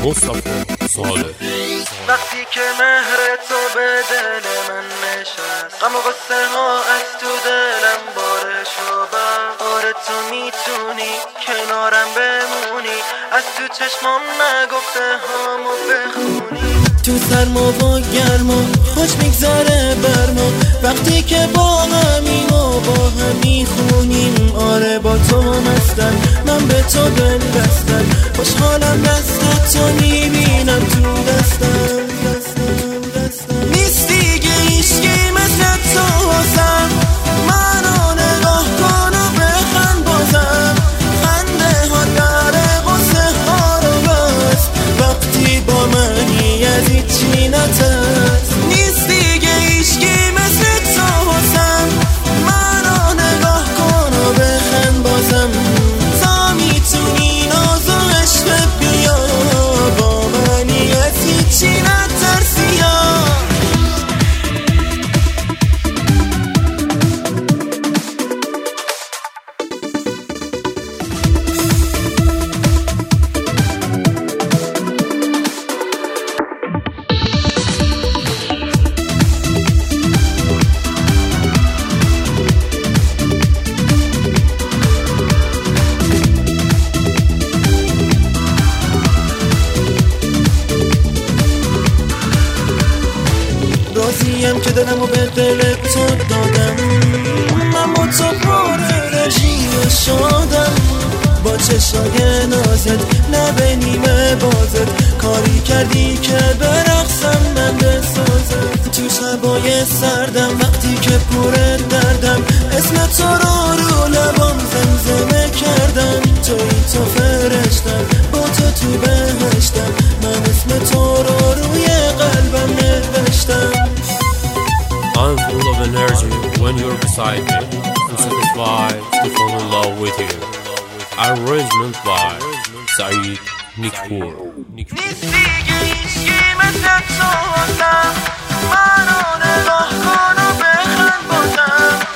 مصطفی صالح. وقتی که مهر تو به دل من نشست، غم و غصه ها از تو دلم بارش و آره تو میتونی کنارم بمونی، از تو چشمام نگفته هامو بخونی. تو سرما و گرما خوش میگذره بر ما، وقتی که با همیم و با هم میخونیم. آره با تو مستم، من به تو دل بستم، خوشحالم دست تو میبینم تو دستم. نیست دیگه هیچکی مثل تو واسم، منو نگاه کن و بخند بازم. خنده ها داره غصه ها رو بست، وقتی با منی از هیچی نترس. نیست دیگه هیچکی مثل تو واسم، منو نگاه کن و بخند بازم. تا میتونی ناز و عشق بیا، با منی از هیچی نترسی یا. راضیم که دلمو به دل تو دادم، من با تو پر انرژی و شادم. با چشای نازت لب نیمه بازت، کاری کردی که برقصم من بسازم. تو شبای سردم وقتی که پر دردم، اسم تو رو لبام زمزمه کردم. توی تو فرشتم، با تو بهشتم، من اسم تو رو روی قلبم نوشتم. I'm full of energy when you're beside me, and satisfied to fall in love with you. Arrangement by Saeed Nikpour. نیست دیگه هیچکی مثل تو واسم، منو نگاه کن و بخند بازم.